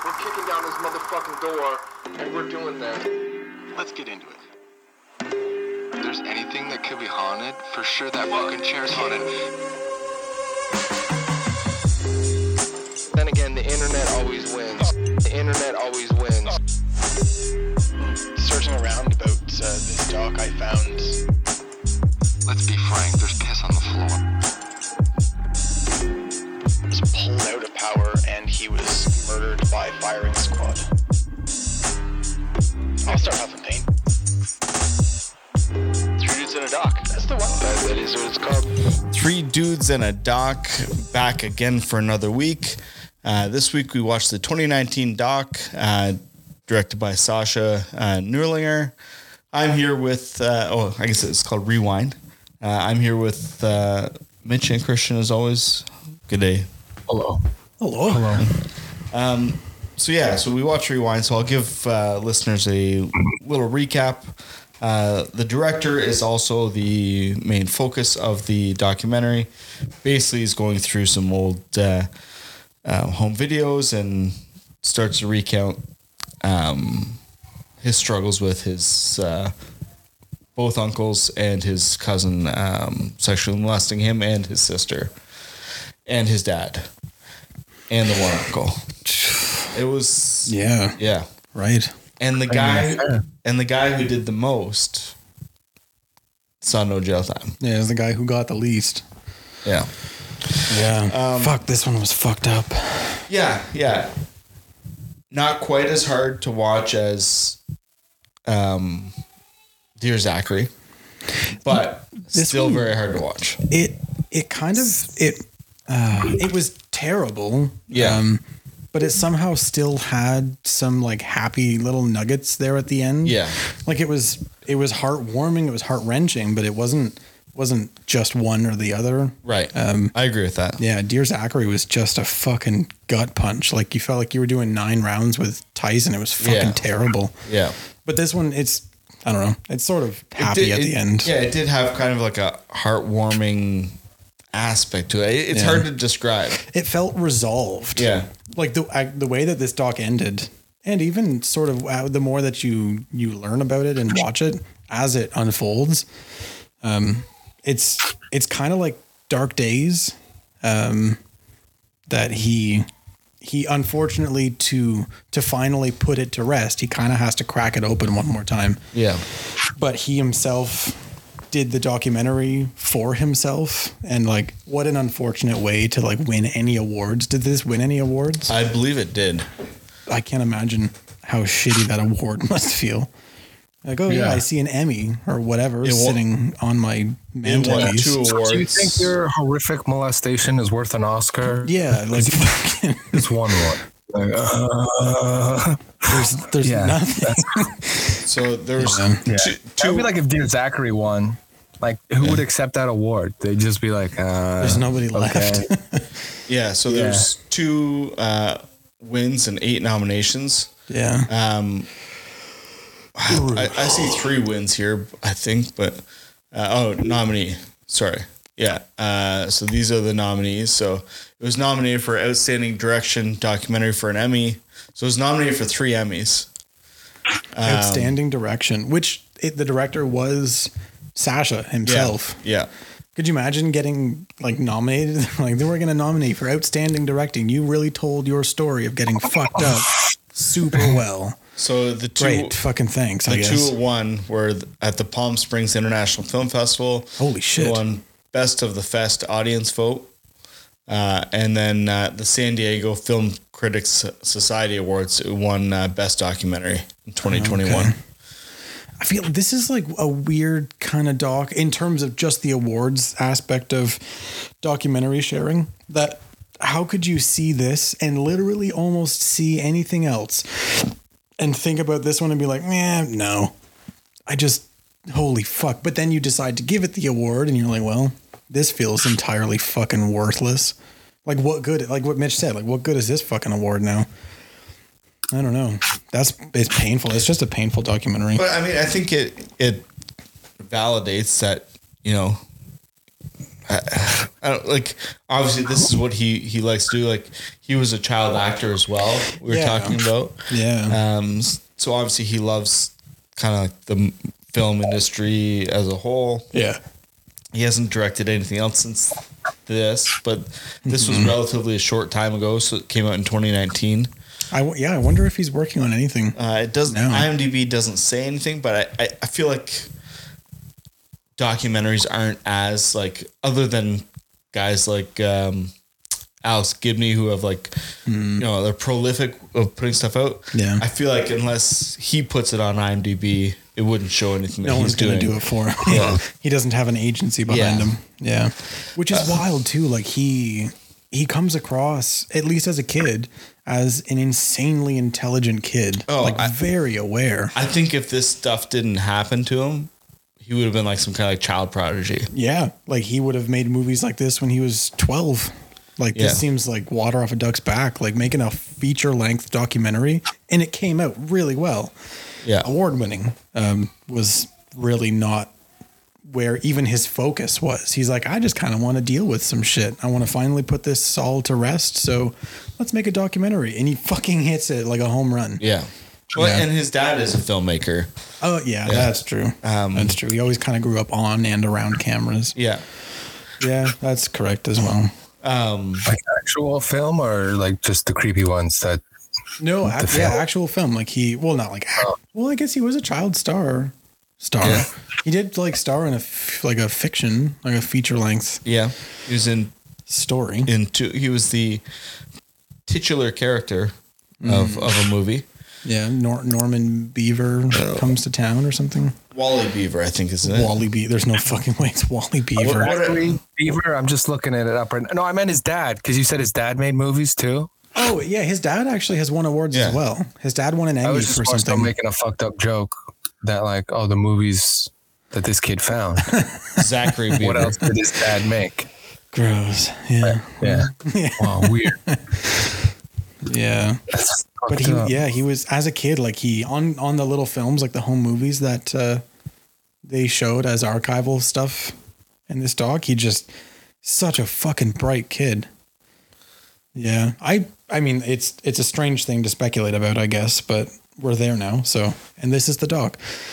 We're kicking down his motherfucking door, and we're doing that. Let's get into it. If there's anything that could be haunted, for sure that fucking chair's haunted. Then again, the internet always wins. The internet always wins. Searching around about this doc, I found... Let's be frank, there's piss on the floor. He was pulled out of power and he was murdered by firing squad. I'll start huffing paint. 3 Dudes in a Doc. That's the one. That is what it's called. 3 Dudes and a Doc, back again for another week. This week we watched the 2019 doc, directed by Sasha Neurlinger. I'm here with, I guess it's called Rewind. I'm here with Mitch and Christian as always. Good day. Hello. So we watched Rewind, so I'll give listeners a little recap. The director is also the main focus of the documentary. Basically, he's going through some old home videos and starts to recount his struggles with his both uncles and his cousin sexually molesting him and his sister and his dad and the one uncle. It was right. And the guy who did the most saw no jail time. Yeah, it was the guy who got the least. Yeah. Fuck, this one was fucked up. Yeah. Not quite as hard to watch as Dear Zachary, but still one, very hard to watch. It was terrible. Yeah. But it somehow still had some like happy little nuggets there at the end. Yeah. Like it was heartwarming, it was heart-wrenching, but it wasn't just one or the other. Right. I agree with that. Yeah, Dear Zachary was just a fucking gut punch. Like you felt like you were doing 9 rounds with Tyson. It was fucking terrible. Yeah. But this one, I don't know, it's sort of happy at the end. Yeah, it did have kind of like a heartwarming aspect to it. It's hard to describe. It felt resolved. Yeah. Like the way that this doc ended, and even sort of the more that you learn about it and watch it as it unfolds, it's kind of like Dark Days, that he unfortunately to finally put it to rest, he kind of has to crack it open one more time. Yeah. But he himself did the documentary for himself, and like what an unfortunate way to like win any awards. Did this win any awards? I believe it did. I can't imagine how shitty that award must feel. Like, I see an Emmy or whatever sitting on my mantelpiece. 2 awards. Do you think your horrific molestation is worth an Oscar? Yeah, like it's one award. Like, there's nothing. So there's two. It would be like if Dear Zachary won. Like, who would accept that award? They'd just be like, there's nobody left. Yeah, so there's 2 wins and 8 nominations. Yeah. I see 3 wins here, I think, but nominee. Sorry. Yeah. So these are the nominees. So it was nominated for Outstanding Direction Documentary for an Emmy. So it was nominated for 3 Emmys. Outstanding Direction, which the director was Sasha himself. Yeah. Could you imagine getting like nominated? Like they were going to nominate for Outstanding Directing. You really told your story of getting fucked up super well. So the 2 great fucking thanks. The 2 that won were at the Palm Springs International Film Festival. Holy shit! It won Best of the Fest audience vote, and then the San Diego Film Critics Society Awards. It won Best Documentary in 2021. Okay. I feel this is like a weird kind of doc in terms of just the awards aspect of documentary sharing. That how could you see this and literally almost see anything else and think about this one and be like, no, holy fuck. But then you decide to give it the award and you're like, well, this feels entirely fucking worthless. Like what good, like what Mitch said, like what good is this fucking award now? I don't know. It's painful. It's just a painful documentary. But I mean, I think it validates that, I don't, like, obviously this is what he likes to do. Like, he was a child actor as well. We were talking about. Yeah. So obviously he loves kind of like the film industry as a whole. Yeah. He hasn't directed anything else since this, but this was relatively a short time ago. So it came out in 2019. I wonder if he's working on anything. It doesn't. No. IMDb doesn't say anything, but I feel like documentaries aren't as like, other than guys like Alex Gibney who have like they're prolific of putting stuff out. Yeah. I feel like unless he puts it on IMDb, it wouldn't show anything that No one's he's doing. going to do it for him. Yeah. He doesn't have an agency behind Yeah. him. Yeah. Which is wild too. Like he comes across, at least as a kid, as an insanely intelligent kid. Oh, very aware. I think if this stuff didn't happen to him, he would have been like some kind of like child prodigy. Yeah. Like he would have made movies like this when he was 12. Like Yeah. this seems like water off a duck's back, like making a feature length documentary, and it came out really well. Yeah. Award winning, was really not where even his focus was. He's like, I just kind of want to deal with some shit. I want to finally put this all to rest. So let's make a documentary. And he fucking hits it like a home run. Yeah. Well, Yeah. and his dad is a filmmaker. Oh yeah, that's true. That's true. He always kind of grew up on and around cameras. Yeah. Yeah, that's correct as well. Like actual film or like just the creepy ones that No, film? actual film. Like not like, well, I guess he was a child star. Yeah. He did like star in a fiction, like a feature length Yeah. He was story. he was the titular character of a movie. Yeah, Norman Beaver comes to town or something. Wally Beaver, I think, isn't it? Wally Beaver. There's no fucking way it's Wally Beaver. Zachary Beaver. I'm just looking at it up right now. No, I meant his dad because you said his dad made movies too. Oh yeah, his dad actually has won awards Yeah. as well. His dad won an I Emmy was just for more so something. making a fucked up joke that like, oh, the movies that this kid found. Zachary Beaver. What else did his dad make? Gross. Yeah. Yeah. Wow, weird. Yeah. That's But fucked up. he was as a kid, like he on the little films, like the home movies that they showed as archival stuff in this doc. He just such a fucking bright kid. Yeah, I mean it's a strange thing to speculate about, I guess, but we're there now. So, and this is the doc.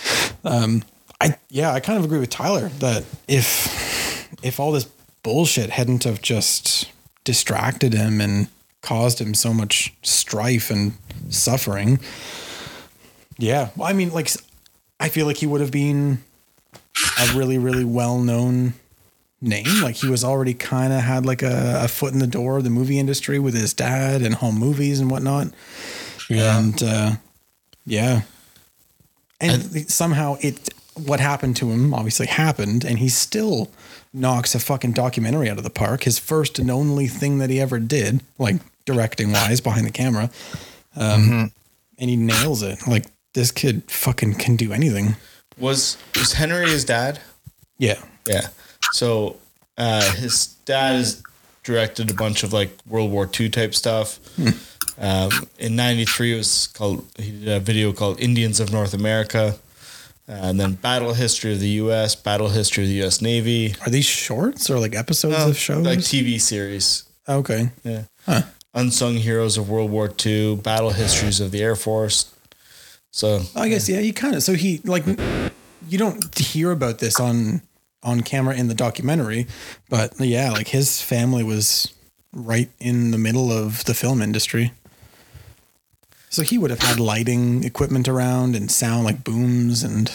I kind of agree with Tyler that if all this bullshit hadn't have just distracted him and caused him so much strife and suffering. Yeah. Well, I mean, like, I feel like he would have been a really, really well-known name. Like he was already kind of had like a foot in the door of the movie industry with his dad and home movies and whatnot. Yeah. And, yeah. And somehow what happened to him obviously happened, and he still knocks a fucking documentary out of the park. His first and only thing that he ever did, like directing wise behind the camera. And he nails it. Like this kid fucking can do anything. Was Henry his dad? Yeah. Yeah. So his dad has directed a bunch of like World War II type stuff. In '93, he did a video called Indians of North America. And then Battle History of the U.S., Battle History of the U.S. Navy. Are these shorts or like episodes of shows? Like TV series. Okay. Yeah. Huh. Unsung Heroes of World War II, Battle Histories of the Air Force. So I guess, yeah, you kind of, so he like, you don't hear about this on camera in the documentary, but yeah, like his family was right in the middle of the film industry. So he would have had lighting equipment around and sound like booms and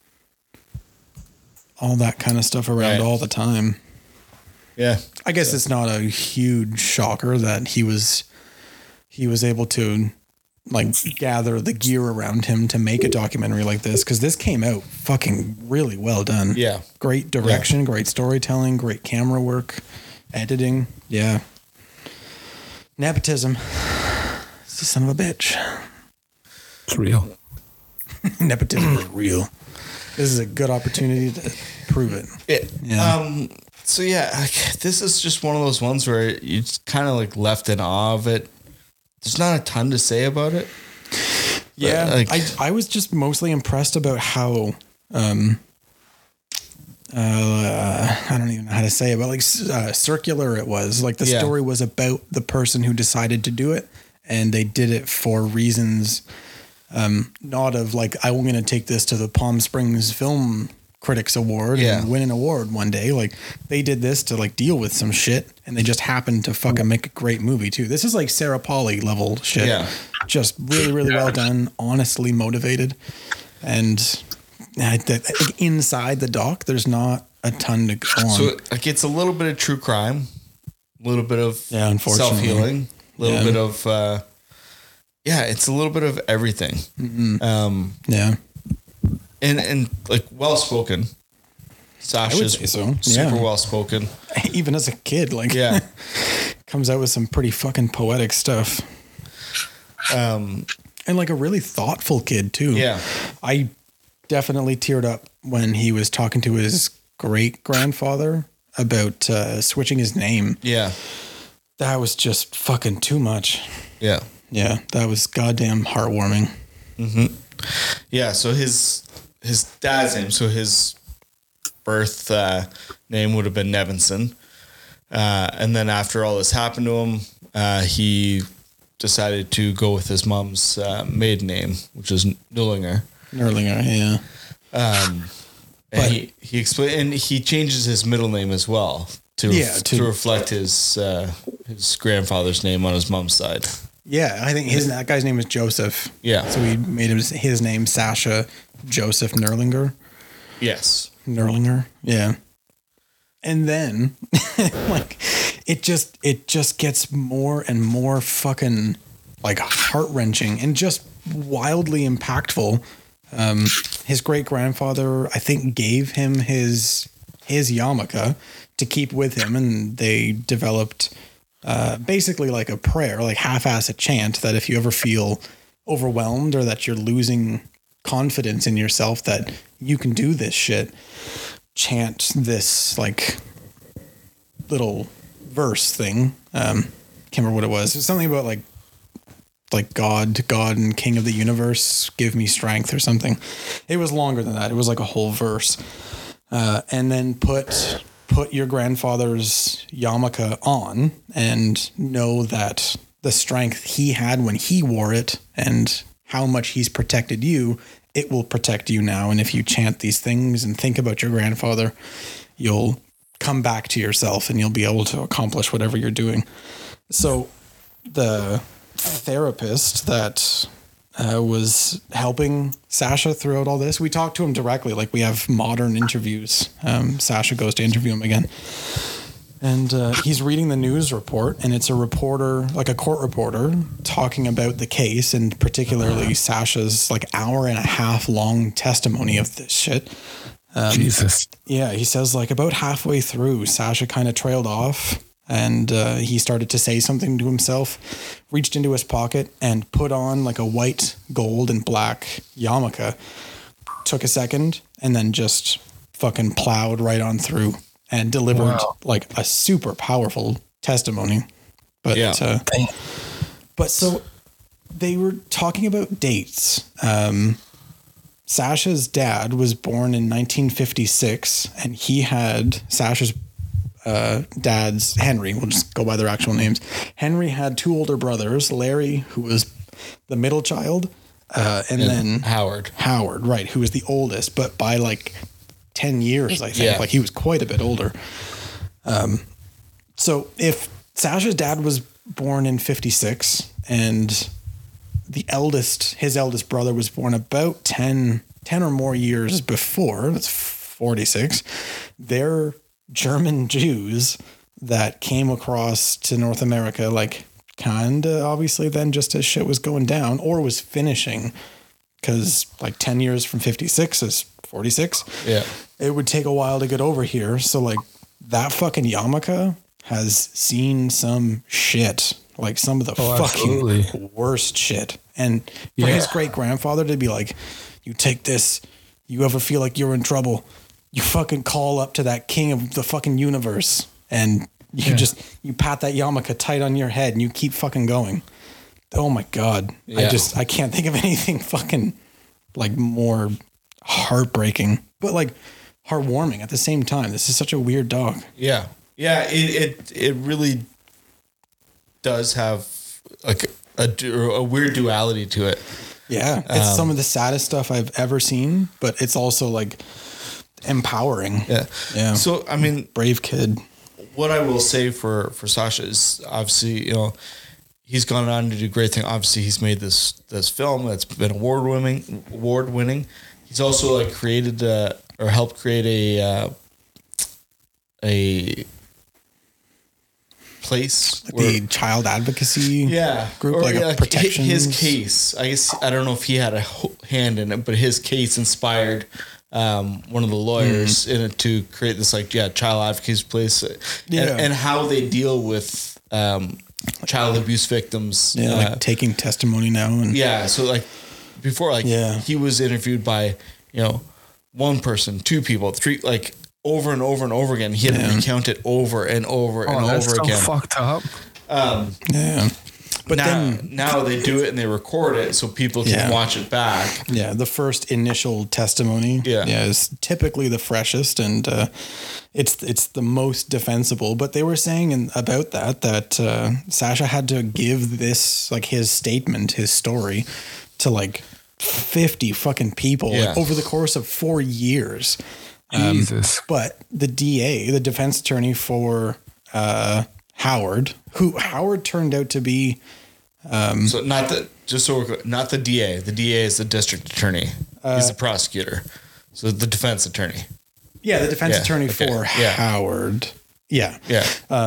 all that kind of stuff around Right. all the time. yeah. I guess it's not a huge shocker that he was able to like gather the gear around him to make a documentary like this, because this came out fucking really well done. Yeah. Great direction, great storytelling, great camera work, editing. Yeah. Nepotism. It's the son of a bitch. It's real. Nepotism is real. This is a good opportunity to prove it. Yeah. So yeah, like, this is just one of those ones where you kind of like left in awe of it. There's not a ton to say about it. Yeah, like, I was just mostly impressed about how I don't even know how to say it, but like circular it was. Like the story was about the person who decided to do it, and they did it for reasons not of like, I'm going to take this to the Palm Springs Film Critics Award and win an award one day. Like they did this to like deal with some shit, and they just happened to fucking make a great movie too. This is like Sarah Polley level shit. Yeah. Just really, really well done, honestly motivated. And inside the doc, there's not a ton to go on. So like it's a little bit of true crime, a little bit of self-healing, a little bit of it's a little bit of everything. And like well spoken. Sasha's super well spoken. Even as a kid, like comes out with some pretty fucking poetic stuff. And like a really thoughtful kid too. Yeah. I definitely teared up when he was talking to his great grandfather about switching his name. Yeah. That was just fucking too much. Yeah. Yeah. That was goddamn heartwarming. Mm-hmm. Yeah. So his dad's name, so his birth name would have been Nevinson. And then after all this happened to him, he decided to go with his mom's maiden name, which is Nurlinger. Yeah. And he explained, and he changes his middle name as well to reflect his grandfather's name on his mom's side. Yeah, I think that guy's name is Joseph. Yeah. So he made his name Sasha Joseph Nurlinger. Yes. Nurlinger. Yeah. And then like it just gets more and more fucking like heart-wrenching and just wildly impactful. His great grandfather, I think, gave him his yarmulke to keep with him, and they developed basically like a prayer, like half-ass a chant that if you ever feel overwhelmed or that you're losing confidence in yourself that you can do this shit, chant this like little verse thing. Can't remember what it was. It was something about like God and King of the universe, give me strength or something. It was longer than that. It was like a whole verse. And then put your grandfather's yarmulke on and know that the strength he had when he wore it and how much he's protected you, it will protect you now. And if you chant these things and think about your grandfather, you'll come back to yourself and you'll be able to accomplish whatever you're doing. So the therapist that was helping Sasha throughout all this, we talked to him directly, like we have modern interviews. Sasha goes to interview him again, and he's reading the news report, and it's a reporter, like a court reporter, talking about the case, and particularly Sasha's like hour and a half long testimony of this shit. Jesus. Yeah, he says like about halfway through, Sasha kind of trailed off. And he started to say something to himself, reached into his pocket and put on like a white, gold, and black yarmulke. Took a second and then just fucking plowed right on through and delivered like a super powerful testimony. But but so they were talking about dates. Sasha's dad was born in 1956, and he had Sasha's dad's Henry, we'll just go by their actual names. Henry had two older brothers, Larry, who was the middle child, and then Howard, right, who was the oldest, but by like 10 years, I think. Like he was quite a bit older. So if Sasha's dad was born in 56 and his eldest brother was born about 10 or more years before, that's 46, they're German Jews that came across to North America, like kinda obviously then just as shit was going down or was finishing, because like 10 years from 56 is 46. Yeah. It would take a while to get over here. So like that fucking yarmulke has seen some shit, like some of the fucking worst shit. And for his great grandfather to be like, you take this, you ever feel like you're in trouble, you fucking call up to that king of the fucking universe and you pat that yarmulke tight on your head and you keep fucking going. Oh my God. Yeah. I can't think of anything fucking like more heartbreaking, but like heartwarming at the same time. This is such a weird doc. Yeah. Yeah. It really does have like a weird duality to it. Yeah. It's some of the saddest stuff I've ever seen, but it's also like empowering. Yeah. Yeah. So, I mean, brave kid. what I will say for Sasha is obviously, you know, he's gone on to do great things. Obviously, he's made this film that's been award winning. He's also like created or helped create a place The child advocacy group, or, like a protection. His case, I guess, I don't know if he had a hand in it, but his case inspired one of the lawyers in it to create this child advocacy place, and how they deal with child abuse victims. Yeah, like taking testimony now. And so like before, he was interviewed by, you know, one person, two people, three, like over and over and over again. He had to recount it over and over and over again. That's so fucked up. But now they do it and they record it so people can watch it back. Yeah, the first initial testimony is typically the freshest, and it's the most defensible. But they were saying about that Sasha had to give this, like, his statement, his story, to like 50 fucking people over the course of 4 years. Jesus. But the DA, the defense attorney for Howard, who Howard turned out to be. So not the DA. The DA is the district attorney. He's the prosecutor. So the defense attorney. Yeah, the defense attorney for Howard. Yeah. Yeah.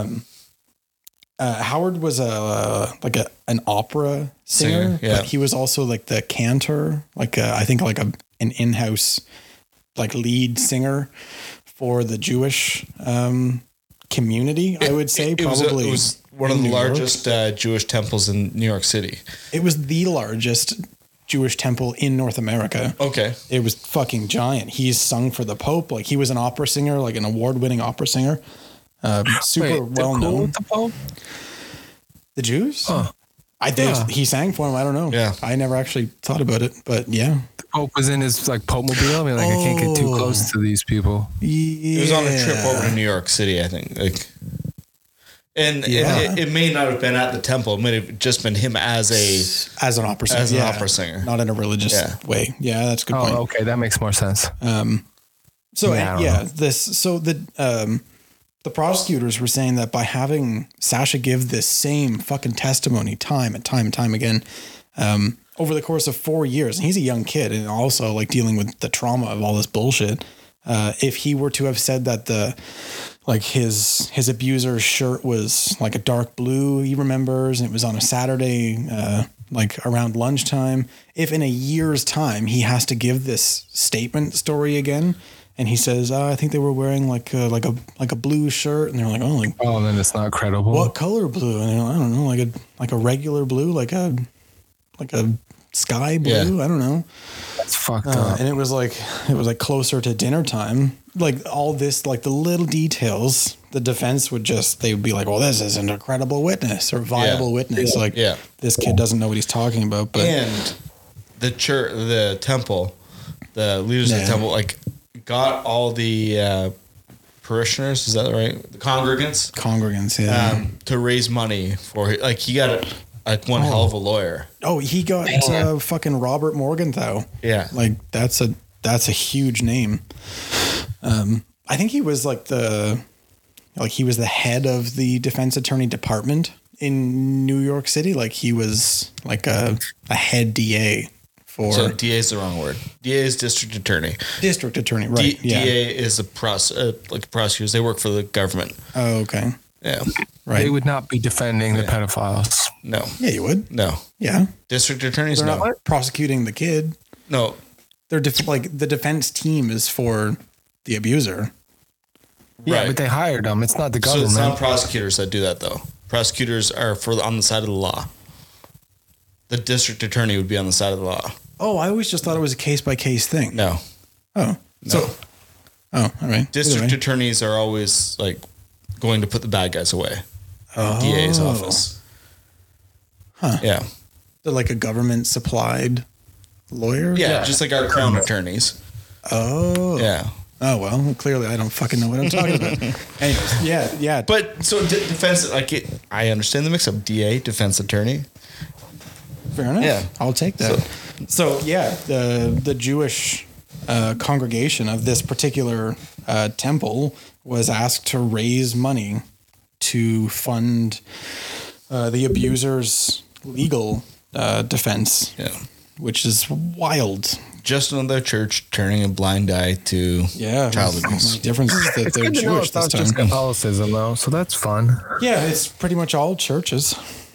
Howard was an opera singer. But he was also like the cantor, I think an in-house like lead singer for the Jewish community. I would say it was one of the largest Jewish temples in New York City. It was the largest Jewish temple in North America. Okay. It was fucking giant. He's sung for the Pope. Like, he was an opera singer, like an award-winning opera singer. Super well known. With the Pope? The Jews? I think he sang for him. I don't know. Yeah. I never actually thought about it, but yeah. The Pope was in his like Pope mobile. I mean, like, I can't get too close to these people. Yeah. He was on a trip over to New York City, I think. Like, and it may not have been at the temple. It may have just been him as an opera singer, not in a religious way. Yeah, that's a good point. Okay, that makes more sense. The prosecutors were saying that by having Sasha give this same fucking testimony time and time again, over the course of 4 years, and he's a young kid and also like dealing with the trauma of all this bullshit. If he were to have said that his abuser's shirt was like a dark blue, he remembers, and it was on a Saturday, like around lunchtime. If in a year's time he has to give this statement story again, and he says, I think they were wearing like a blue shirt, and they're like, then it's not credible. What color blue? And they're like, I don't know, like a regular blue, like a sky blue. Yeah. I don't know. That's fucked up. And it was like closer to dinner time. Like all this, like the little details, the defense would they'd be like, well, this is an incredible witness or viable witness. Like this kid doesn't know what he's talking about. But and the church, the temple, the leaders of the temple, like got all the parishioners, is that right? The congregants, yeah, to raise money for, like, he got one hell of a lawyer. Oh, he got fucking Robert Morgenthau. Yeah, like that's a huge name. I think he was he was the head of the defense attorney department in New York City. Like he was like a head DA. So DA is the wrong word. DA is district attorney. District attorney, right? DA is the prosecutors. They work for the government. Oh, okay. Yeah, right. They would not be defending the pedophiles. No. Yeah, you would. No. Yeah. District attorneys. They're not prosecuting the kid. No. They're the defense team is for the abuser. Yeah, right. But they hired them. It's not the government. So it's not prosecutors that do that, though. Prosecutors are on the side of the law. The district attorney would be on the side of the law. Oh, I always just thought it was a case-by-case thing. No. Oh. No. All right. District attorneys are always, like, going to put the bad guys away. DA's office. Huh. Yeah. They're like a government-supplied lawyer? Yeah, just like our crown attorneys. Oh. Yeah. Oh, well, clearly I don't fucking know what I'm talking about. Anyways, yeah. But so defense, I understand the mix-up. DA, defense attorney. Fair enough. Yeah. I'll take that. So the Jewish congregation of this particular temple was asked to raise money to fund the abuser's legal defense. Yeah. Which is wild. Just another church turning a blind eye to child abuse. The difference is that they're Good to know Jewish it's not this time. just Catholicism, though, so that's fun. Yeah, it's pretty much all churches.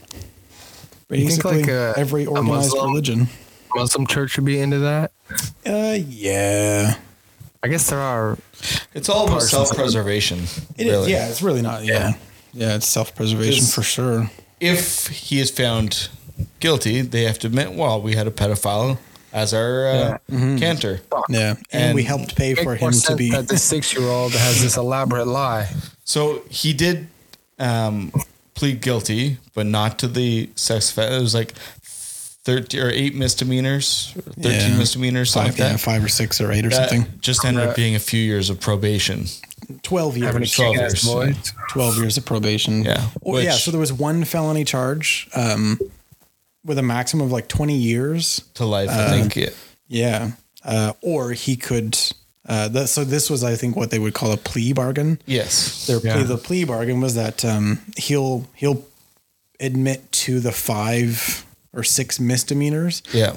You think Basically, like every organized religion. Muslim church should be into that? Yeah. I guess there are. It's all about Parts of self-preservation. It is. Yeah, it's really not. Yeah. Yeah, it's self-preservation for sure. If he is found guilty, they have to admit, well, we had a pedophile as our cantor. Yeah. And we helped pay for him to be. That the 6-year-old has this elaborate lie. So he did plead guilty, but not to the sex offense. It was like 13 or 8 misdemeanors, 13 misdemeanors, something like that. 5 or 6 or 8 or That something. just ended up being a few years of probation. 12 years. Having a 12 kick-ass years. boy. 12 years of probation. Yeah. Yeah. So there was one felony charge with a maximum of like 20 years. To life, I think. Yeah. Yeah. Or he could. So this was, I think, what they would call a plea bargain. Yes. The plea bargain was that he'll admit to the 5 or 6 misdemeanors, Yeah.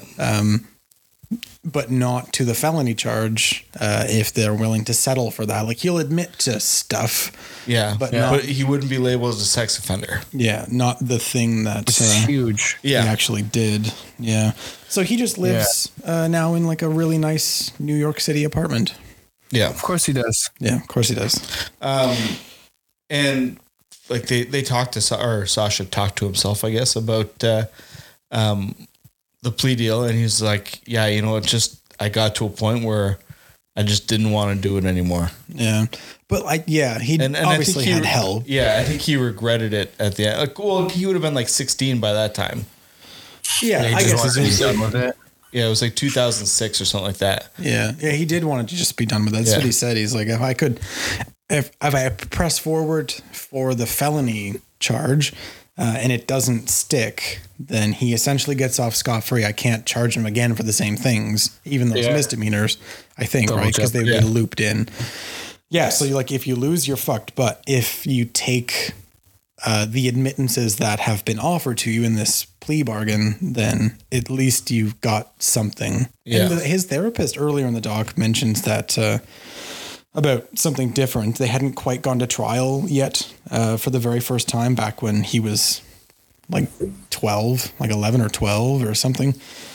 but not to the felony charge if they're willing to settle for that. Like he'll admit to stuff, Yeah. but But he wouldn't be labeled as a sex offender. not the thing that This is huge. he Yeah. actually did. Yeah. So he just lives now in like a really nice New York City apartment. Yeah. Of course he does. Yeah, of course he does. And like they talked to Sasha talked to himself, I guess, about the plea deal, and he's like, yeah, you know, I got to a point where I just didn't want to do it anymore. Yeah. But he And obviously I think he had help. Yeah, I think he regretted it at the end. Like, well, he would have been like 16 by that time. Yeah, He I just guess wants to be done with it. Yeah, it was like 2006 or something like that. Yeah, he did want to just be done with it. That's what he said. He's like, if I press forward for the felony charge and it doesn't stick, then he essentially gets off scot-free. I can't charge him again for the same things, even those misdemeanors, I think, Double right? Because they've jeopardy. been looped in. Yeah, so you're like, if you lose, you're fucked. But if you take the admittances that have been offered to you in this plea bargain, then at least you've got something. Yeah. And his therapist earlier in the doc mentions that about something different. They hadn't quite gone to trial yet for the very first time back when he was like 12, like 11 or 12 or something.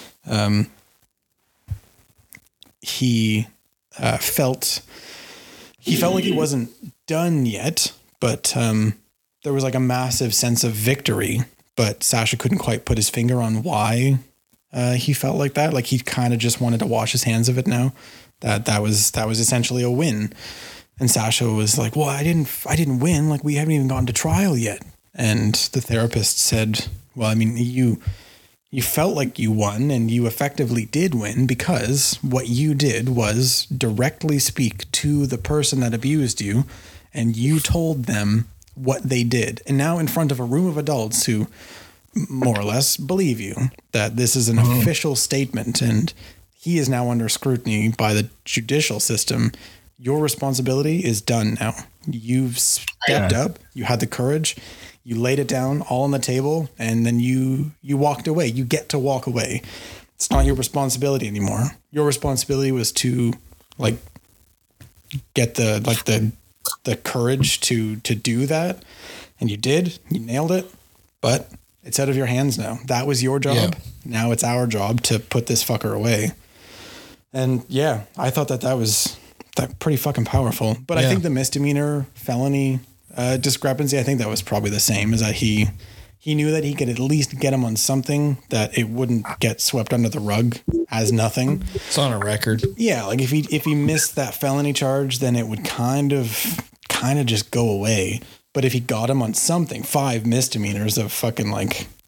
He felt like he wasn't done yet, but there was like a massive sense of victory, but Sasha couldn't quite put his finger on why he felt like that. Like he kind of just wanted to wash his hands of it now. That was essentially a win. And Sasha was like, well, I didn't win. Like we haven't even gone to trial yet. And the therapist said, well, I mean, you felt like you won and you effectively did win because what you did was directly speak to the person that abused you and you told them what they did. And now in front of a room of adults who more or less believe you that this is an official statement and he is now under scrutiny by the judicial system. Your responsibility is done now. You've stepped up. You had the courage. You laid it down all on the table and then you walked away. You get to walk away. It's not your responsibility anymore. Your responsibility was to like get the courage to do that. And you did. You nailed it. But it's out of your hands now. That was your job. Yeah. Now it's our job to put this fucker away. And yeah, I thought that was pretty fucking powerful. But I think the misdemeanor felony discrepancy, I think that was probably the same, is that he knew that he could at least get him on something that it wouldn't get swept under the rug as nothing. It's on a record. Yeah, like if he missed that felony charge, then it would kind of just go away. But if he got him on something, 5 misdemeanors of fucking like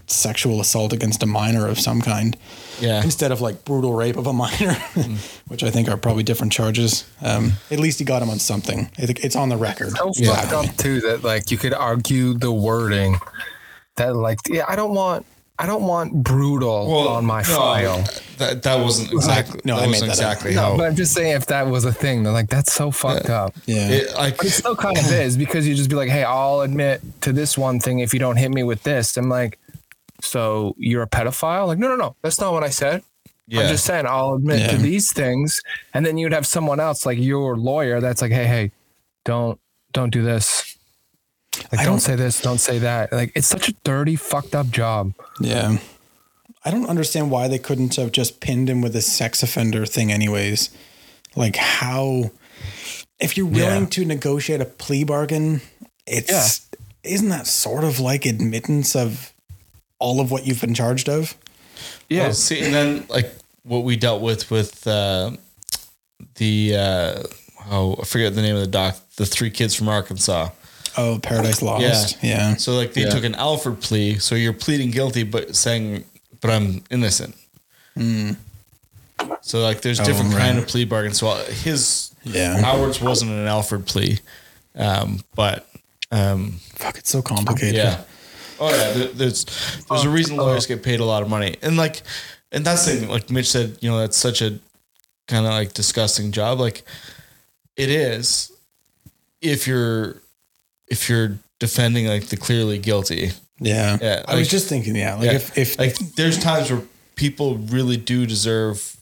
sexual assault against a minor of some kind. Yeah. Instead of like brutal rape of a minor, which I think are probably different charges. At least he got him on something. I think it's on the record. So fucked up too that like you could argue the wording that like I don't want brutal on my file. That wasn't exactly. No, that I made wasn't that exactly No, how. but I'm just saying if that was a thing, then like that's so fucked up. Yeah. It still kind of is because you just be like, hey, I'll admit to this one thing if you don't hit me with this. I'm like, so you're a pedophile? Like, no, that's not what I said. Yeah. I'm just saying I'll admit to these things, and then you'd have someone else like your lawyer that's like, hey, don't do this. Like, don't say this, don't say that. Like, it's such a dirty, fucked up job. Yeah. I don't understand why they couldn't have just pinned him with a sex offender thing anyways. Like how, if you're willing to negotiate a plea bargain, isn't that sort of like admittance of all of what you've been charged of? Yeah. Well, see, and then like what we dealt with I forget the name of the doc, the 3 kids from Arkansas. Oh, Paradise Lost. Yeah. So like they took an Alford plea. So you're pleading guilty, but saying, but I'm innocent. So like there's different kind of plea bargains. So Howard's wasn't an Alford plea. But fuck, it's so complicated. yeah. Oh yeah. There's a reason lawyers get paid a lot of money. And like, and that's the thing, like Mitch said, you know, that's such a kind of like disgusting job. Like it is, if you're defending like the clearly guilty. Yeah. Yeah. I was just thinking, if like there's times where people really do deserve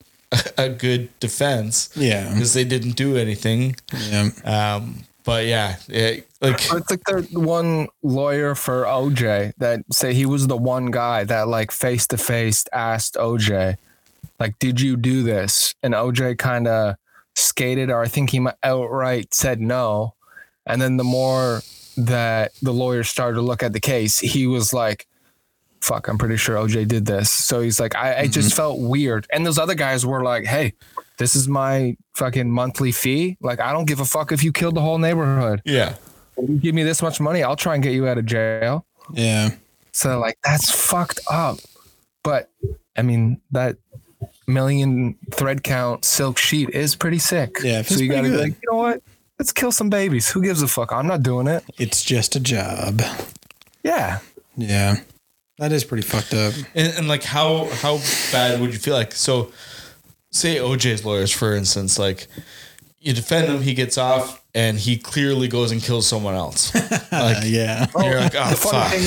a good defense. Yeah. Because they didn't do anything. Yeah. But yeah, like it's like the one lawyer for OJ that say he was the one guy that like face to face asked OJ, like, did you do this? And OJ kind of skated, or I think he outright said no. And then the more that the lawyer started to look at the case, he was like, fuck, I'm pretty sure OJ did this. So he's like, I just felt weird. And those other guys were like, hey, this is my fucking monthly fee. Like, I don't give a fuck if you killed the whole neighborhood. yeah. You give me this much money, I'll try and get you out of jail. Yeah. So like, that's fucked up. But I mean, that million thread count silk sheet is pretty sick. Yeah, so you gotta be like, you know what? Let's kill some babies. Who gives a fuck? I'm not doing it. It's just a job. Yeah. Yeah. That is pretty fucked up. And like how bad would you feel? Like, so say OJ's lawyers, for instance, like you defend him, he gets off, and he clearly goes and kills someone else. Like, Yeah. you're like, oh, The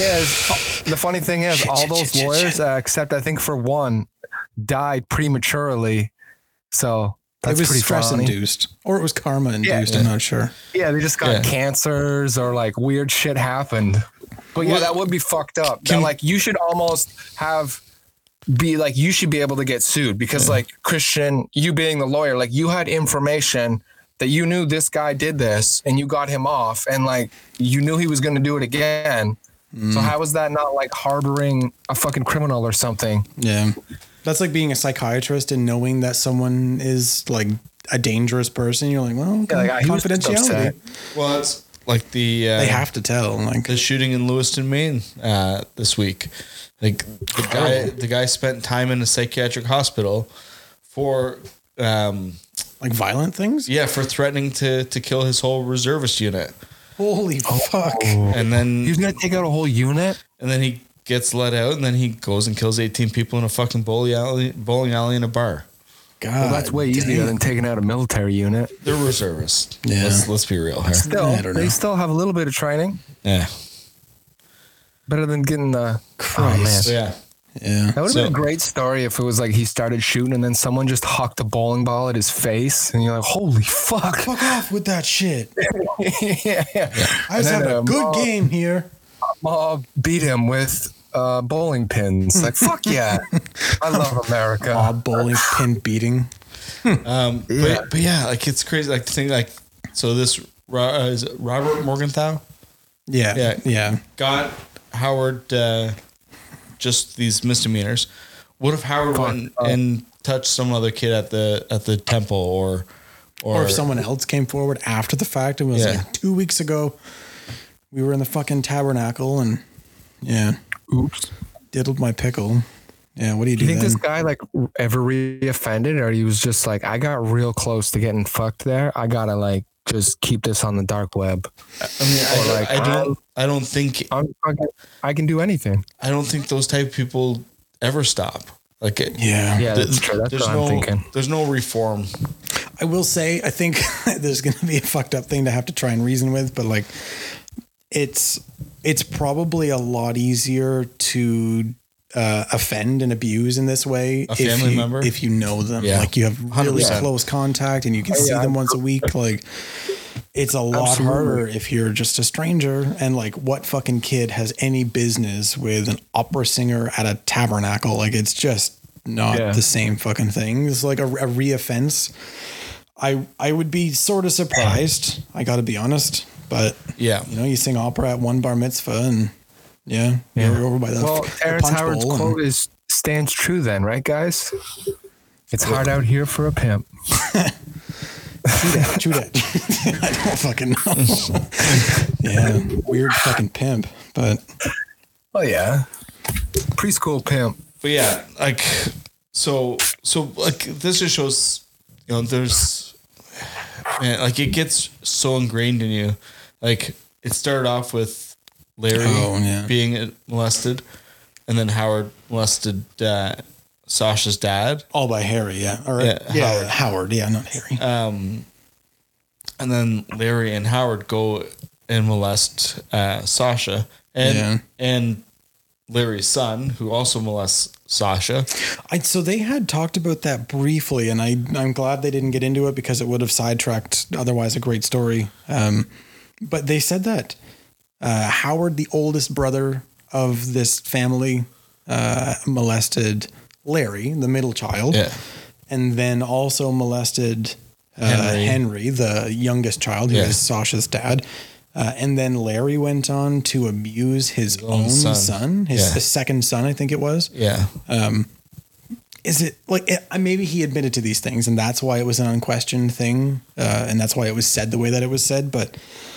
funny thing is, all those lawyers, except I think for one, died prematurely. So that's it was pretty stress funny. induced, or it was karma induced. Yeah. I'm not sure. Yeah, they just got cancers or like weird shit happened. But yeah, that would be fucked up. That, like, you should almost you should be able to get sued because like Christian, you being the lawyer, like you had information that you knew this guy did this and you got him off and like you knew he was going to do it again. So how is that not like harboring a fucking criminal or something? Yeah. That's like being a psychiatrist and knowing that someone is like a dangerous person. You're like, well, he was confidentiality. upset. well, it's like the They have to tell. Like, the shooting in Lewiston, Maine, this week. Like the guy spent time in a psychiatric hospital for like violent things. yeah, for threatening to kill his whole reservist unit. Holy fuck! And then He's going to take out a whole unit? and then he gets let out, and then he goes and kills 18 people in a fucking bowling alley in a bar. God, Well, that's way easier than taking out a military unit. They're reservists. Yeah. Let's be real here. Still, I don't know. they still have a little bit of training. Yeah. Better than getting the... Christ. Oh, man. So yeah. Yeah. That would have So- been a great story if it was like he started shooting and then someone just hucked a bowling ball at his face and you're like, holy fuck. Fuck off with that shit. yeah. I was And then having a good Mob game here. beat him with bowling pins. Like, fuck yeah. I love America. Mob bowling pin beating. But yeah, like it's crazy. Like the thing, like so this is it Robert Morgenthau Yeah. got Howard just these misdemeanors. What if Howard went and touched some other kid at the temple or Or if someone else came forward after the fact and was Yeah. like 2 weeks ago, we were in the fucking tabernacle and yeah. Oops. diddled my pickle. Yeah, what do you Do do you think then? this guy like ever re-offended, or he was just like, I got real close to getting fucked there. I gotta like just keep this on the dark web. I mean, Or like, I don't think I can do anything. I don't think those type of people ever stop. Like, Yeah. Yeah, that's true. That's what I'm thinking. There's no reform. I will say, I think there's going to be a fucked up thing to have to try and reason with, but like, it's probably a lot easier to offend and abuse in this way. A family member? If you know them, Yeah. like you have really 100%. close contact and you can see them once a week. Like, it's a lot Absolutely. harder if you're just a stranger. And like, what fucking kid has any business with an opera singer at a tabernacle? Like, it's just not the same fucking thing. It's like a re-offense. I would be sort of surprised. I got to be honest, but Yeah. you know, you sing opera at one bar mitzvah and you're over by the Well, the Terrence punch Howard's bowl and- quote stands true then, right, guys? It's hard out here for a pimp. True that. I don't fucking know. Yeah, weird fucking pimp, but Oh yeah, preschool pimp. But yeah, like so like this just shows, you know, there's, man, like it gets so ingrained in you. Like it started off with Larry being molested, and then Howard molested Sasha's dad. all by Harry, Howard, not Harry. And then Larry and Howard go and molest Sasha and Larry's son, who also molests Sasha. So they had talked about that briefly, and I'm glad they didn't get into it because it would have sidetracked otherwise a great story. But they said that Howard, the oldest brother of this family, molested Larry, the middle child, and then also molested Henry, the youngest child, who is Sasha's dad. And then Larry went on to abuse his own son, his second son, I think it was. Yeah. Is it like, maybe he admitted to these things and that's why it was an unquestioned thing. And that's why it was said the way that it was said. But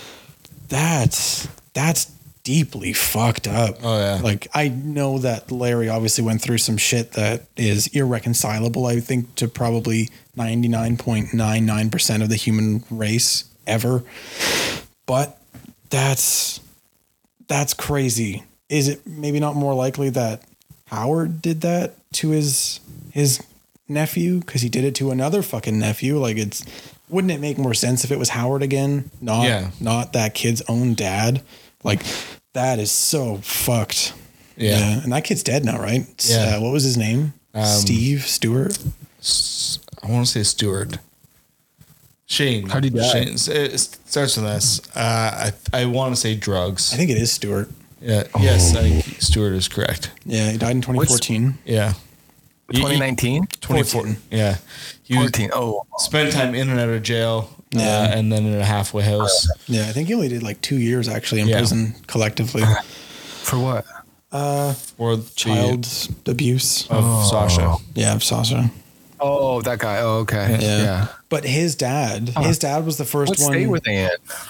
that's deeply fucked up. Oh yeah. Like, I know that Larry obviously went through some shit that is irreconcilable, I think, to probably 99.99% of the human race ever. But that's crazy. Is it maybe not more likely that Howard did that to his nephew? Because he did it to another fucking nephew. Like, wouldn't it make more sense if it was Howard again? Not that kid's own dad. Like, that is so fucked. Yeah. And that kid's dead now, right? Yeah. What was his name? Stewart? I want to say Stewart. Shane. How'd he die? Shane. It starts with S. I want to say drugs. I think it is Stewart. Yeah. Yes, I think Stewart is correct. Yeah, he died in 2014. Yeah. 2019? 2014. Yeah. He 14. Oh, spent time in and out of jail. And then in a halfway house. Yeah, I think he only did like 2 years actually in prison collectively. for what? For Child abuse. of Sasha. Yeah, of Sasha. Oh, that guy. Oh, okay. Yeah. But his dad was the first What one. state were they in?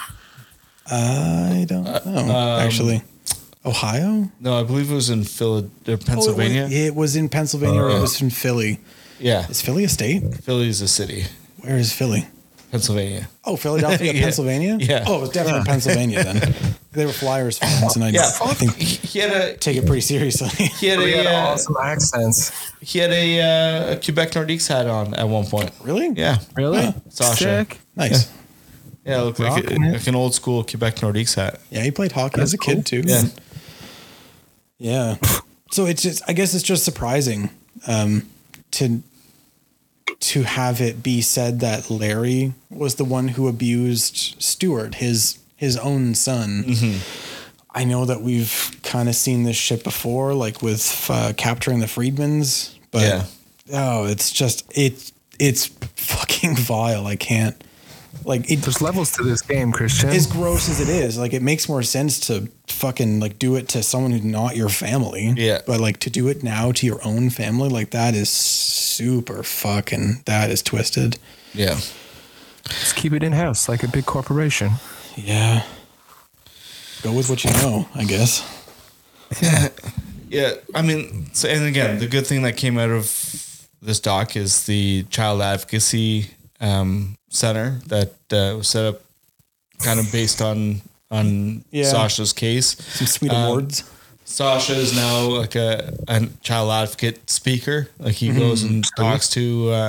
I don't know. Actually, Ohio? No, I believe it was in Pennsylvania. It was in Pennsylvania or it was in Philly. Yeah. Is Philly a state? Philly's a city. Where is Philly? Pennsylvania. Oh, Philadelphia, Yeah. Pennsylvania? Yeah. Oh, it was definitely Pennsylvania then. They were Flyers fans, and I think He had a take it pretty seriously. he had They had a awesome accents. he had a Quebec Nordiques hat on at one point. Really? Yeah. Really? Sasha. Sick. Nice. Yeah, it looked like an old school Quebec Nordiques hat. Yeah, he played hockey as a kid too. Yeah. Yeah. So it's just, I guess it's just surprising to have it be said that Larry was the one who abused Stewart, his own son. Mm-hmm. I know that we've kind of seen this shit before, like with Capturing the Freedmans, but it's just, it's fucking vile. I can't, like, There's levels to this game, Christian. as gross as it is, like, it makes more sense to fucking like do it to someone who's not your family. Yeah. But like to do it now to your own family, like that is super fucking, that is twisted. Yeah. Just keep it in house like a big corporation. Yeah. Go with what you know, I guess. Yeah, I mean, so, and again, the good thing that came out of this doc is the child advocacy center that was set up kind of based on Sasha's case. Some sweet awards. Sasha is now like a child advocate speaker. Like he goes and talks to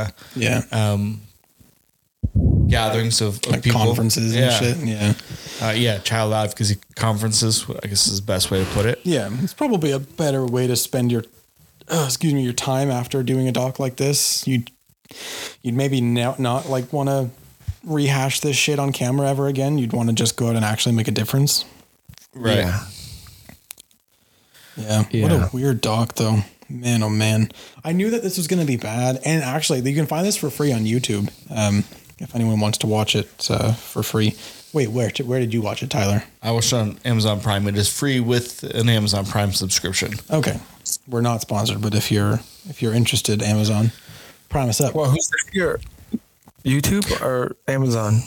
gatherings of Like people. conferences and shit. Yeah. Child advocacy conferences, I guess is the best way to put it. Yeah. It's probably a better way to spend your time after doing a doc like this. You'd maybe not like want to rehash this shit on camera ever again. You'd want to just go out and actually make a difference. Right. Yeah. What a weird doc though. Man, oh man. I knew that this was going to be bad. And actually you can find this for free on YouTube. If anyone wants to watch it for free. Wait, where did you watch it, Tyler? I watched it on Amazon Prime. It is free with an Amazon Prime subscription. Okay. We're not sponsored, but if you're interested, Amazon, prime us up. Well, who's the fear? YouTube or Amazon?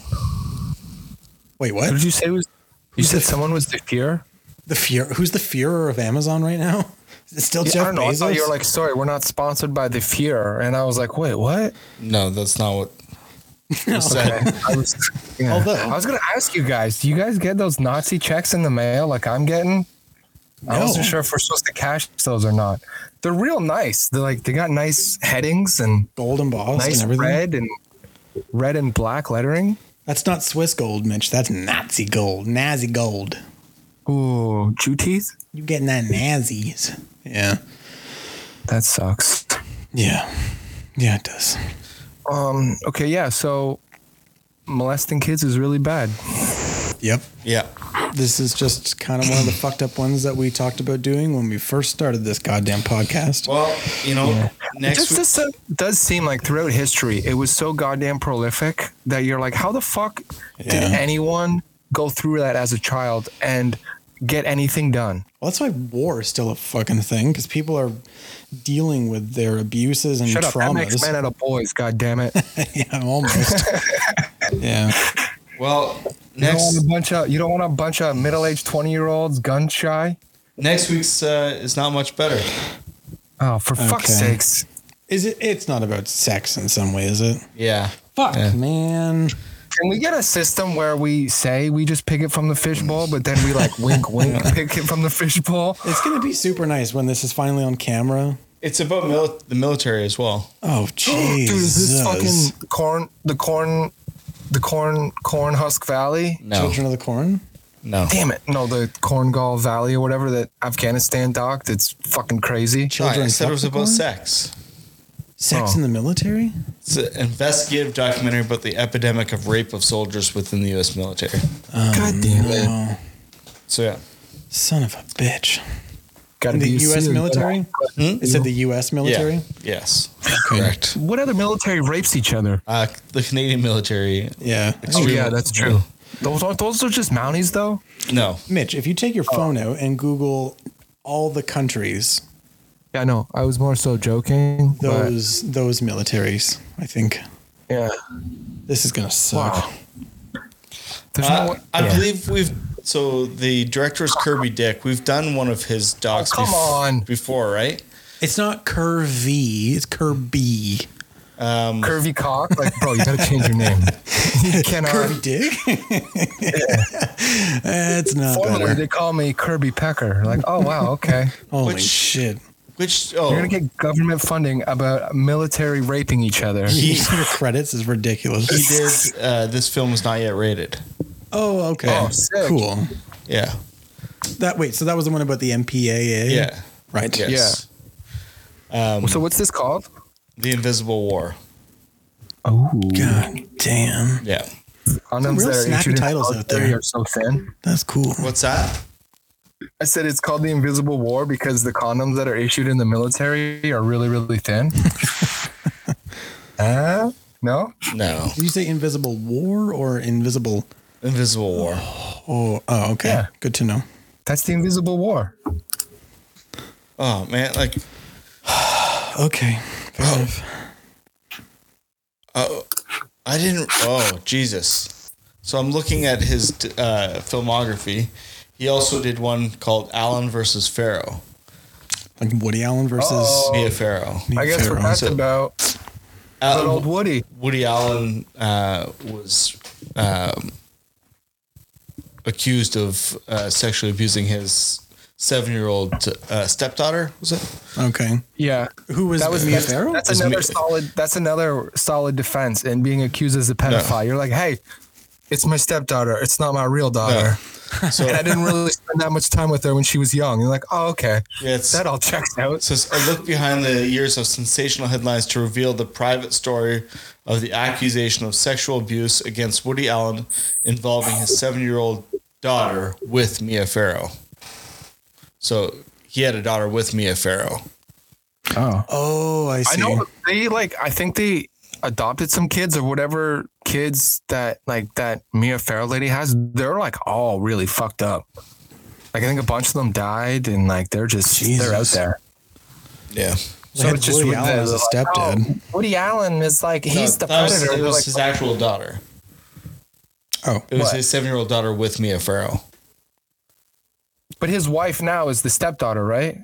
Wait, what? What did you say was? You said someone was the fear? The fear? Who's the Führer of Amazon right now? Is it still I Jeff don't know. I Bezos? thought you were like, sorry, we're not sponsored by the fear, and I was like, wait, what? No, that's not what was Okay. said. I was gonna ask you guys, do you guys get those Nazi checks in the mail like I'm getting? I wasn't sure if we're supposed to cash those or not. They're real nice. They got nice headings and Gold embossed nice and everything. red and black lettering. That's not Swiss gold, Mitch. That's Nazi gold. Nazi gold. Ooh, Jew teeth? You getting that Nazis? Yeah. That sucks. Yeah. Yeah, it does. Okay, yeah, so molesting kids is really bad. Yep. Yeah. This is just kind of one of the fucked up ones that we talked about doing when we first started this goddamn podcast. Well, next week. It does seem like throughout history, it was so goddamn prolific that you're like, how the fuck did anyone go through that as a child and get anything done? Well, that's why war is still a fucking thing, because people are dealing with their abuses and Shut up, that traumas. makes men out of boys, goddammit. Yeah, almost. Yeah. Well, You don't want a bunch of middle-aged 20-year-olds gun shy? next week's is not much better. Oh, for fuck's sakes. It's not about sex in some way, is it? Yeah. Fuck, Yeah. man. Can we get a system where we say we just pick it from the fishbowl, but then we like wink, wink, pick it from the fishbowl? It's going to be super nice when this is finally on camera. It's about the military as well. Oh, Jesus. Dude, is this fucking corn husk valley? No. Children of the Corn? No. Damn it. No, the Corngal Valley or whatever that Afghanistan docked. It's fucking crazy. I said it was fuck the about corn? sex. Sex in the military? It's an investigative documentary about the epidemic of rape of soldiers within the U.S. military. God damn it. Oh, So, yeah. son of a bitch. Gotta The be U.S. serious. military? It said the U.S. military? Yeah. Yes. Correct. What other military rapes each other? The Canadian military. Yeah. Oh, yeah, that's true. Those are just Mounties, though? No. Mitch, if you take your phone out and Google all the countries, Yeah, no, I was more so joking. those militaries, I think Yeah. this is gonna suck. Wow. There's no way. I believe so the director is Kirby Dick. We've done one of his docs come on. before, right? It's not Curvy, it's Kirby. Curvy cock? Like, bro, you gotta change your name. You cannot. Curvy Dick? That's not Formerly, better. they call me Kirby Pecker. Like, oh, wow, okay. Holy Which- shit. You're going to get government funding about military raping each other. Your credits is ridiculous. He did. This film is not yet rated. Oh, okay. Oh, sick. Cool. Yeah. So that was the one about the MPAA? Yeah. Right. Yes. So what's this called? The Invisible War. Oh. God damn. Yeah. Condoms real that are snappy issued in titles the out military there. are so thin. That's cool. What's that? I said it's called the Invisible War because the condoms that are issued in the military are really, really thin. No? No. Did you say Invisible War or Invisible? Invisible War. Oh, okay. Yeah. Good to know. That's the Invisible War. Oh man, like Okay. Fair enough. I didn't. Oh Jesus! So I'm looking at his filmography. He also did one called Allen versus Pharaoh. Like Woody Allen versus Mia Farrow. Mia I guess Farrow. what that's about. Good old Woody. Woody Allen was accused of sexually abusing his 7-year-old stepdaughter. Was it? Okay. Yeah. Who was That was Mia that's, Farrow? that's another solid defense in being accused as a pedophile. You're like, hey, it's my stepdaughter. It's not my real daughter. So And I didn't really spend that much time with her when she was young. You're like, oh, okay. yeah, it's, That all checks it out. says a look behind the years of sensational headlines to reveal the private story of the accusation of sexual abuse against Woody Allen involving his 7-year-old daughter with Mia Farrow. So he had a daughter with Mia Farrow. Oh. Oh, I I see. know I think they adopted some kids or whatever kids that Mia Farrow lady has. They're like all really fucked up. Like I think a bunch of them died and like they're Jesus. out there. Yeah. They had Woody with Allen as a stepdad. Woody Allen is like he's the that was, predator. it They're was like, his actual daughter. Oh, It was What? his 7-year-old daughter with Mia Farrow. but his wife now is the stepdaughter, right?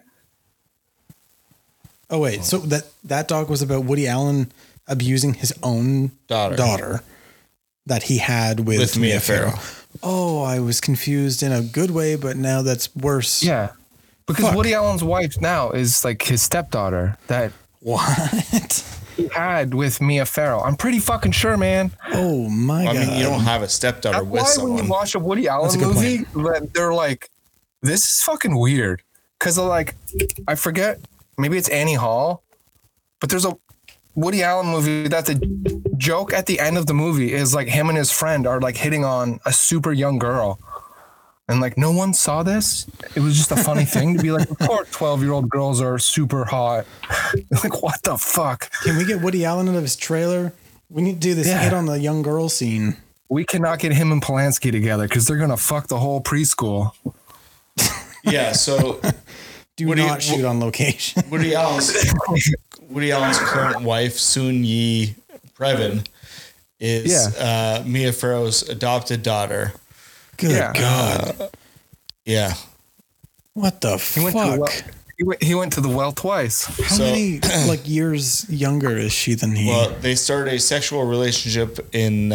oh wait. So that doc was about Woody Allen abusing his own daughter that he had with Mia Farrow. Oh, I was confused in a good way, but now that's worse. Yeah. Because Fuck. Woody Allen's wife now is like his stepdaughter that What? he had with Mia Farrow. I'm pretty fucking sure, man. Oh my I god. mean, you don't have a stepdaughter That's with why when someone. you watch a Woody That's a Allen good movie, that they're like, this is fucking weird. Because like, I forget, maybe it's Annie Hall, but there's a Woody Allen movie that the joke at the end of the movie is like him and his friend are like hitting on a super young girl. And like, no one saw this. It was just a funny thing to be like, of course, 12-year-old girls are super hot. Like, what the fuck? Can we get Woody Allen out of his trailer? We need to do this Yeah. hit on the young girl scene. We cannot get him and Polanski together because they're going to fuck the whole preschool. Yeah, so Do Woody- not shoot on location. Woody Allen's current wife, Soon Yi Previn, is Mia Farrow's adopted daughter. Good Yeah. God. Yeah. What the He went to the well, fuck? he went to the well twice. How many like years younger is she than he? Well, they started a sexual relationship in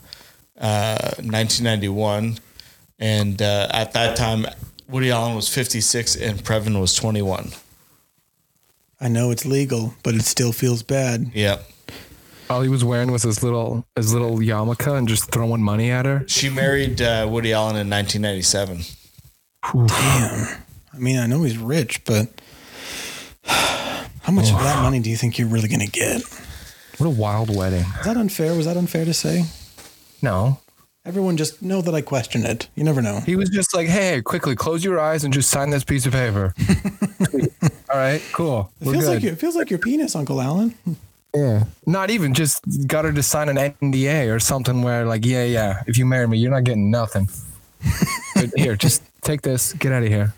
1991, and at that time, Woody Allen was 56 and Previn was 21. I know it's legal, but it still feels bad. Yeah. All he was wearing was his little yarmulke and just throwing money at her. She married Woody Allen in 1997. Damn. I mean, I know he's rich, but how much of that money do you think you're really going to get? What a wild wedding. Is that unfair? Was that unfair to say? No. Everyone just know that I question it. You never know. He was just like, hey, quickly close your eyes and just sign this piece of paper. All right, cool. We're good. It feels like your penis, Uncle Alan. Yeah. Not even just got her to sign an NDA or something where like, yeah, if you marry me, you're not getting nothing. But here, just take this, get out of here.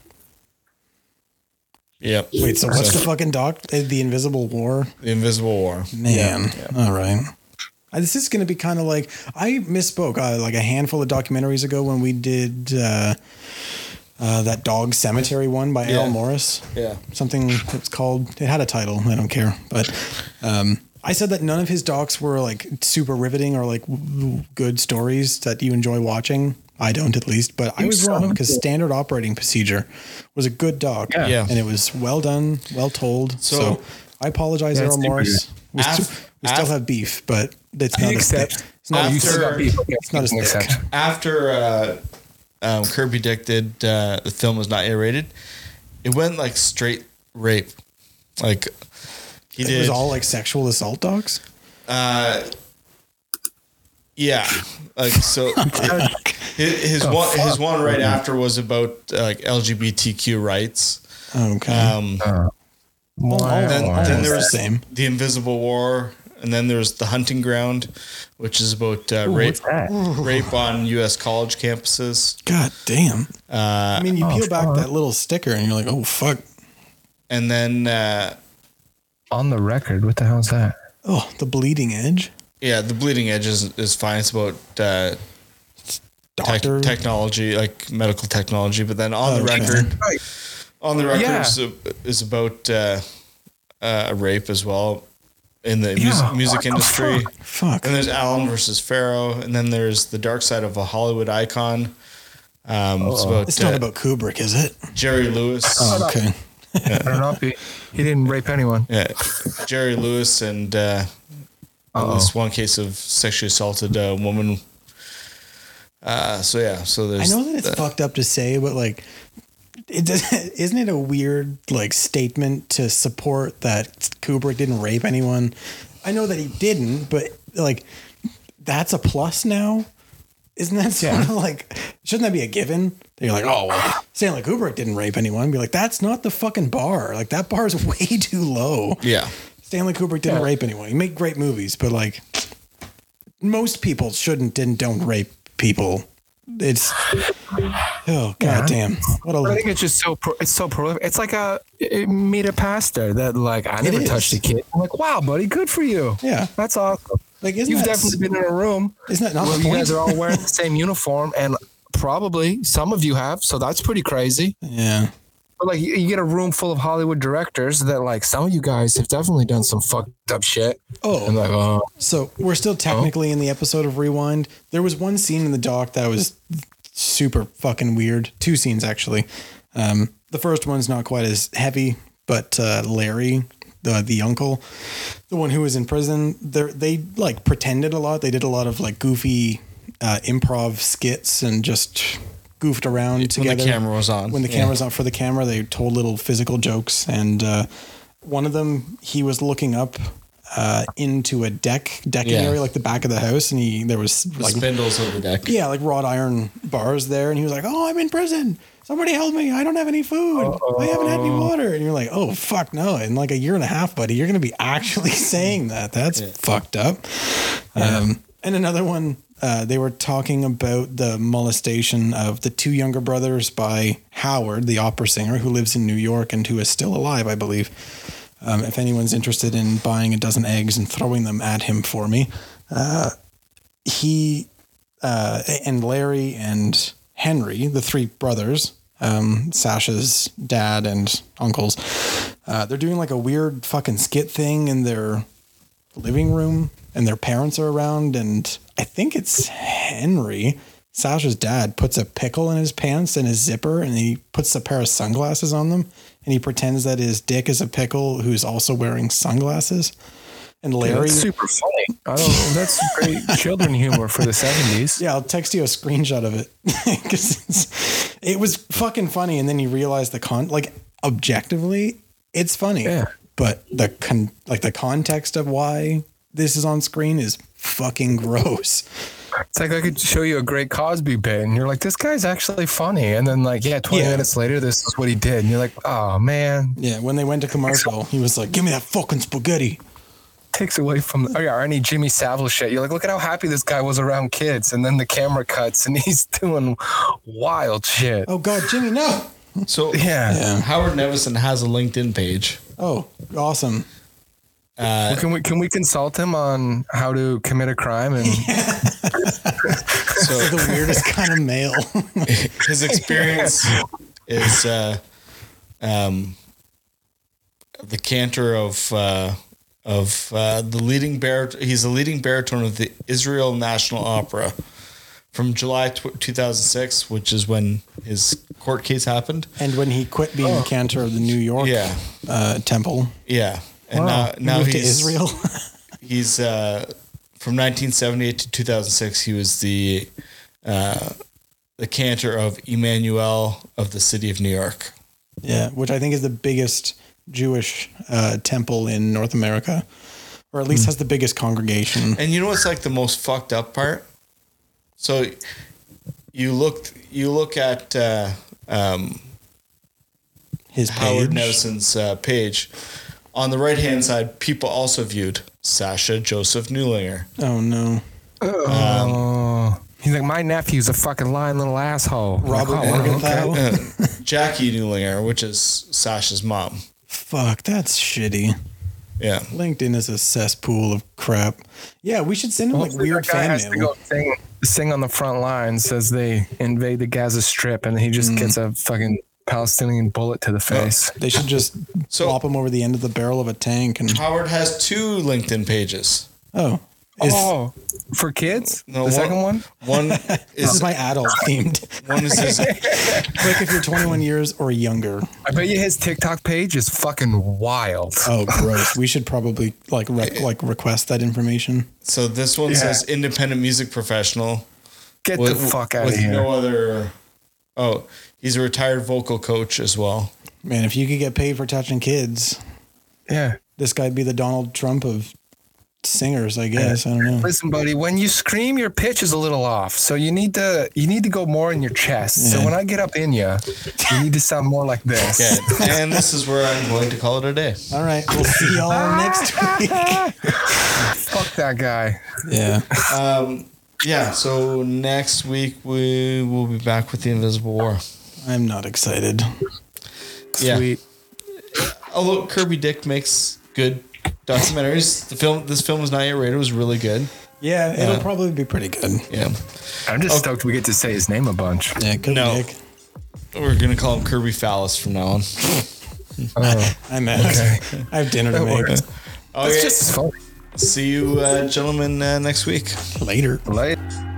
Yep. Wait, so what's the fucking doc? The Invisible War? The Invisible War. Man. All right. This is going to be kind of like, I misspoke like a handful of documentaries ago when we did that Dog Cemetery one by Errol Morris. Yeah. Something it's called, it had a title. I don't care. But I said that none of his docs were like super riveting or like good stories that you enjoy watching. I don't, at least, but I was wrong because Standard Operating Procedure was a good doc. Yeah. And it was well done, well told. So I apologize, Errol Morris. We still have beef, but it's not as thick. It's not you as still got people. It's not as thick. After Kirby Dick did the film was not A-rated, it went like straight rape. Like he did. It was all like sexual assault docs. Yeah, like so. His one right after was about like LGBTQ rights. Okay. Then there was the same. The Invisible War, and then there's The Hunting Ground, which is about rape on U.S. college campuses. God damn. I mean, you peel back fuck. that little sticker and you're like, oh, fuck. And then, On the record, what the hell is that? Oh, The Bleeding Edge. yeah, The Bleeding Edge is fine. It's about Doctor. technology, like medical technology. But then on the Okay. record, On the Record Yeah. is about a rape as well in the Yeah, music what the industry. Fuck. And there's Allen versus Pharaoh, and then there's The Dark Side of a Hollywood Icon. It's not about Kubrick, is it? Jerry Lewis. Oh, okay. Better not be. He didn't rape anyone. Yeah, Jerry Lewis, and this one case of sexually assaulted woman. So there's. I know that it's fucked up to say, but like, isn't it a weird like statement to support that Kubrick didn't rape anyone? I know that he didn't, but like, that's a plus now. Isn't that sort of like, shouldn't that be a given? That you're like, oh, well, Stanley Kubrick didn't rape anyone. Be like, that's not the fucking bar. Like, that bar is way too low. Yeah. Stanley Kubrick didn't rape anyone. He made great movies, but like, most people shouldn't and don't rape people. It's, oh, goddamn. What I a, think it's just so prolific. It's like meet a pastor that like, I never is. touched a kid. I'm like, wow, buddy, good for you. Yeah. That's awesome. like, isn't You've that, definitely been in a room isn't that not where the you point? guys are all wearing the same uniform, and probably some of you have, so that's pretty crazy. Yeah. But like you get a room full of Hollywood directors that like some of you guys have definitely done some fucked up shit. Oh. And like, So we're still technically in the episode of Rewind. There was one scene in the doc that was super fucking weird. Two scenes actually. The first one's not quite as heavy, but Larry, the uncle, the one who was in prison, they like pretended a lot. They did a lot of like goofy improv skits and just goofed around together. When the camera was on. When the camera's on for the camera, they told little physical jokes. And one of them, he was looking up into a decking area, like the back of the house, and there was like spindles on the deck. yeah, like wrought iron bars there, and he was like, "Oh, I'm in prison. Somebody help me. I don't have any food. I haven't had any water." And you're like, "Oh, fuck no." In like a year and a half, buddy, you're going to be actually saying that. That's fucked up. And another one, they were talking about the molestation of the two younger brothers by Howard, the opera singer who lives in New York and who is still alive, I believe. If anyone's interested in buying a dozen eggs and throwing them at him for me, he and Larry and Henry, the three brothers, Sasha's dad and uncles, they're doing like a weird fucking skit thing in their living room, and their parents are around, and I think it's Henry, Sasha's dad, puts a pickle in his pants and his zipper, and he puts a pair of sunglasses on them, and he pretends that his dick is a pickle who's also wearing sunglasses. And Larry, that's super funny. That's great children humor for the 70s. yeah, I'll text you a screenshot of it because it was fucking funny. And then you realize objectively, it's funny. Yeah. But the context of why this is on screen is fucking gross. It's like I could show you a great Cosby bit, and you're like, this guy's actually funny. And then 20 minutes later, this is what he did. And you're like, oh, man. Yeah, when they went to commercial, he was like, "Give me that fucking spaghetti." Takes away from or any Jimmy Savile shit. You're like, look at how happy this guy was around kids. And then the camera cuts, and he's doing wild shit. Oh, God, Jimmy, no. So Yeah. Howard Nevison has a LinkedIn page. Oh, awesome. Well, can we consult him on how to commit a crime? And So The weirdest kind of male. his experience is the cantor of the leading baritone. He's the leading baritone of the Israel National Opera from July 2006, which is when his court case happened. And when he quit being the cantor of the New York temple, Yeah. And he now moved to he's Israel. He's from 1978 to 2006. He was the cantor of Emmanuel of the city of New York. Yeah, which I think is the biggest Jewish temple in North America, or at least has the biggest congregation. And you know what's like the most fucked up part? So you look at His Howard page. Nevison's page. On the right hand side, people also viewed Sasha Joseph Newlinger. Oh no, he's like, my nephew's a fucking lying little asshole. Robert Like, oh, Morgenthau. Jackie Newlinger, which is Sasha's mom. Fuck, that's shitty. Yeah. LinkedIn is a cesspool of crap. Yeah, we should send him like Hopefully weird that guy fan has to mail. go sing on the front lines as they invade the Gaza Strip, and he just gets a fucking Palestinian bullet to the face. They should just swap him over the end of the barrel of a tank. And Howard has 2 LinkedIn pages. For kids? No, The second one? One this is is my adult themed. one is his, Click if you're 21 years or younger. I bet you his TikTok page is fucking wild. Oh, gross. We should probably request that information. so this one says independent music professional. Get the fuck out of with here. no other. Oh, he's a retired vocal coach as well. Man, if you could get paid for touching kids, Yeah. this guy'd be the Donald Trump of singers, I guess. I don't know. Listen, buddy, when you scream, your pitch is a little off. So you need to go more in your chest. So Yeah. when I get up in you need to sound more like this. Okay, and this is where I'm going to call it a day. All right. We'll see y'all next week. Fuck that guy. Yeah. Yeah, so next week we will be back with the Invisible War. I'm not excited. Yeah. Sweet. Although Kirby Dick makes good documentaries, this film was not yet rated. It was really good. Yeah, it'll probably be pretty good. Yeah, I'm just stoked we get to say his name a bunch. Yeah, good No. Nick. we're gonna call him Kirby Phallus from now on. I'm out. I have dinner to make. It's Okay, just funny. see you, gentlemen, next week. Later. Later.